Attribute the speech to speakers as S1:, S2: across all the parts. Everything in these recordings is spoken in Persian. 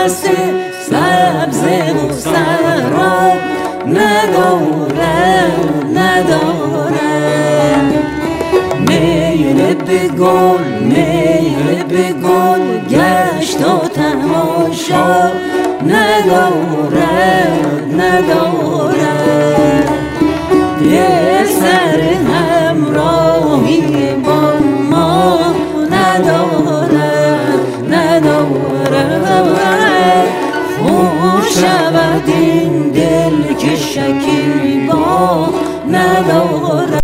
S1: هوس سبز و صحرا نداره میل به گل میل به گل گشت و تماشا نداره یه سر همراهی با ما نداره خوش شود این دل که شکیبا نداره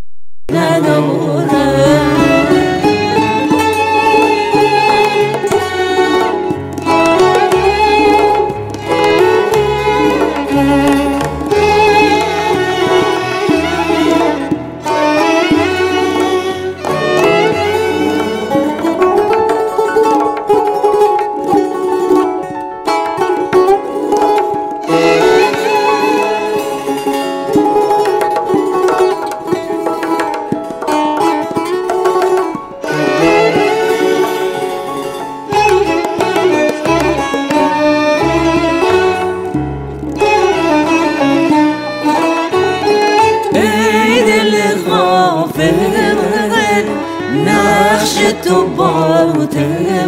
S1: نقش تو باطل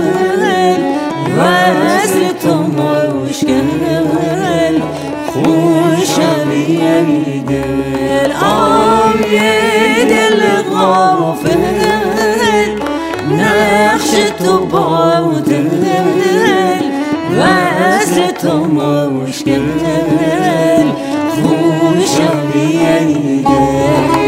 S1: وصل تو مشکل خوشمی ای دل یه دل غافل نقش تو باطل وصل تو مشکل خوشمی ای دل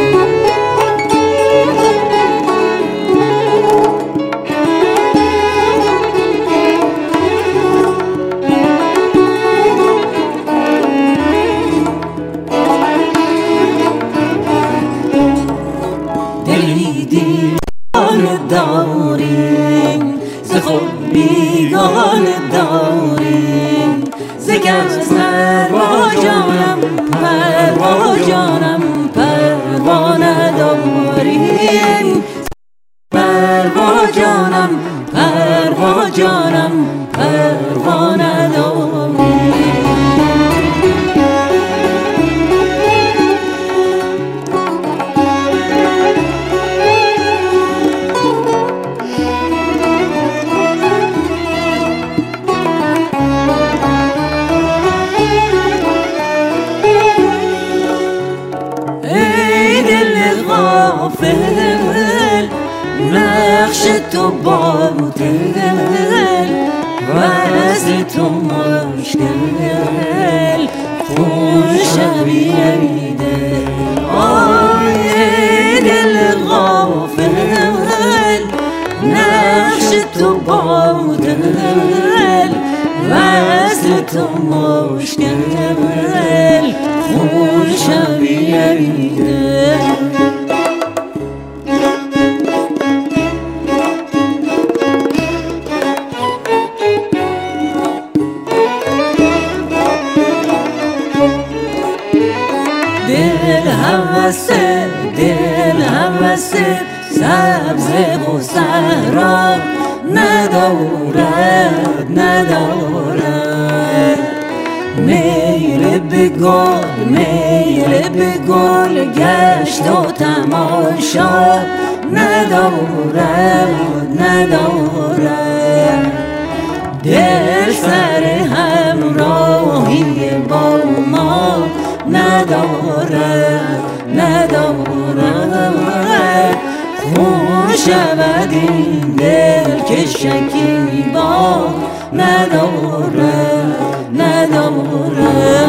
S1: داریم ز خود بیگانه داریم ز کس پروا نداریم پروا جانم پروا نداریم نقش تو باطل وصل تو مشکل خوشمی ای دل دل غافل نقش تو باطل وصل تو مشکل خوشمی ای دل دل هوس سبز و صحرا ندارد میل به گل گشت و تماشا ندارد دل سر همراهی با ما ندارد خوش شود این دل که شکیبا ندارد